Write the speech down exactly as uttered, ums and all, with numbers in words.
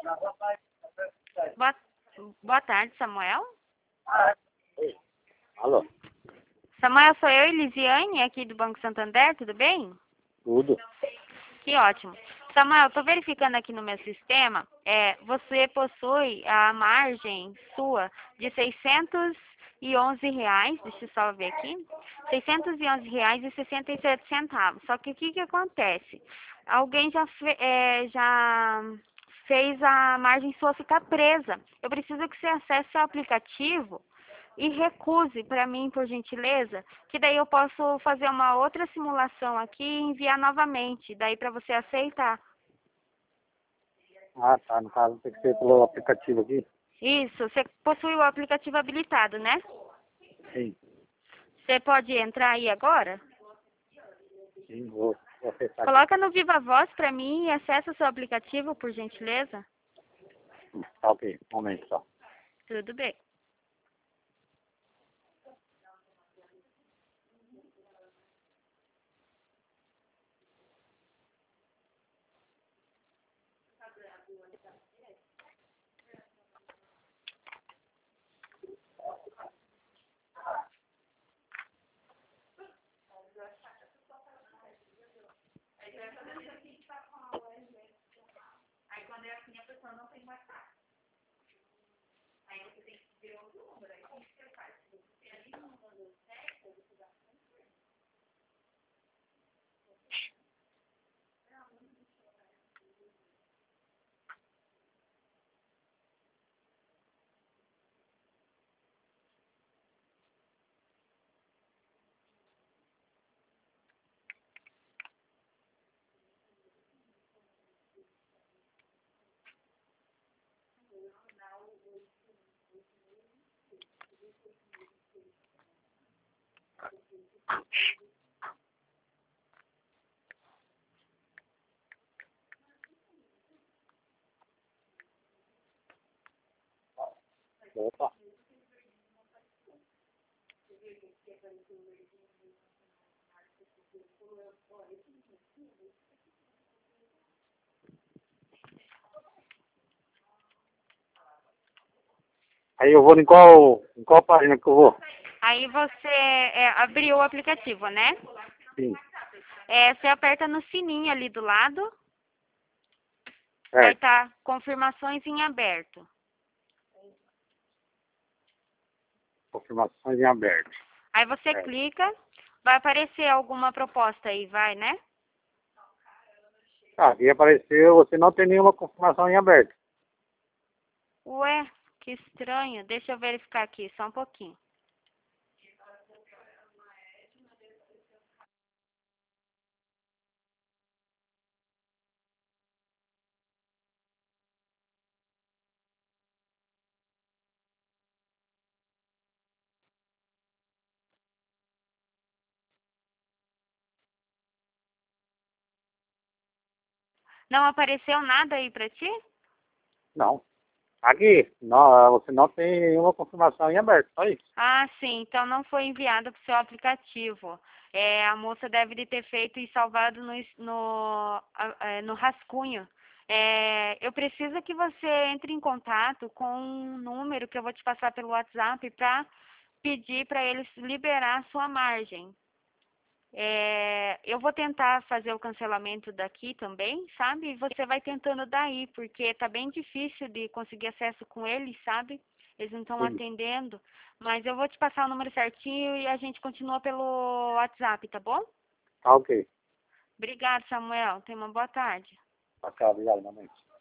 Boa, boa tarde, Samuel. Alô? Samuel, sou eu, Elisiane, aqui do Banco Santander, tudo bem? Tudo. Que ótimo. Samuel, estou verificando aqui no meu sistema, é, você possui a margem sua de seiscentos e onze reais, deixa eu só ver aqui, seiscentos e onze reais e sessenta e sete centavos. Só que o que que acontece? Alguém já, fe, é, já fez a margem sua ficar presa. Eu preciso que você acesse o aplicativo e recuse para mim, por gentileza, que daí eu posso fazer uma outra simulação aqui e enviar novamente, daí para você aceitar. Ah, tá. No caso, tem que ser pelo aplicativo aqui? Isso, você possui o aplicativo habilitado, né? Sim. Você pode entrar aí agora? Sim, vou, vou acessar aqui. Coloca no Viva Voz para mim e acessa o seu aplicativo, por gentileza. Tá ok. Um momento só. Tudo bem. Aí quando é assim a pessoa não tem mais nada. Aí você tem que ver outro número, aí o que você faz? Se você ali no número certo, você dá. Opa. Aí eu vou em qual, em qual página que eu vou? Aí você é, abriu o aplicativo, né? Sim. É, você aperta no sininho ali do lado, vai Certo. estar confirmações em aberto. Confirmações em aberto. Aí você Certo. clica, vai aparecer alguma proposta aí, vai, né? Ah, aqui apareceu, você não tem nenhuma confirmação em aberto. Ué, que estranho. Deixa eu verificar aqui, só um pouquinho. Não apareceu nada aí pra ti? Não. Aqui, não, você não tem nenhuma confirmação em aberto, só isso. Ah, sim, então não foi enviado para o seu aplicativo. É, a moça deve de ter feito e salvado no, es- no, a- é, no rascunho. É, eu preciso que você entre em contato com um número que eu vou te passar pelo WhatsApp para pedir para eles liberar a sua margem. É, eu vou tentar fazer o cancelamento daqui também, sabe? E você vai tentando daí, porque tá bem difícil de conseguir acesso com eles, sabe? Eles não estão Sim. atendendo. Mas eu vou te passar o número certinho e a gente continua pelo WhatsApp, tá bom? Tá ok. Obrigada, Samuel. Tenha uma boa tarde. Tá, obrigado, realmente.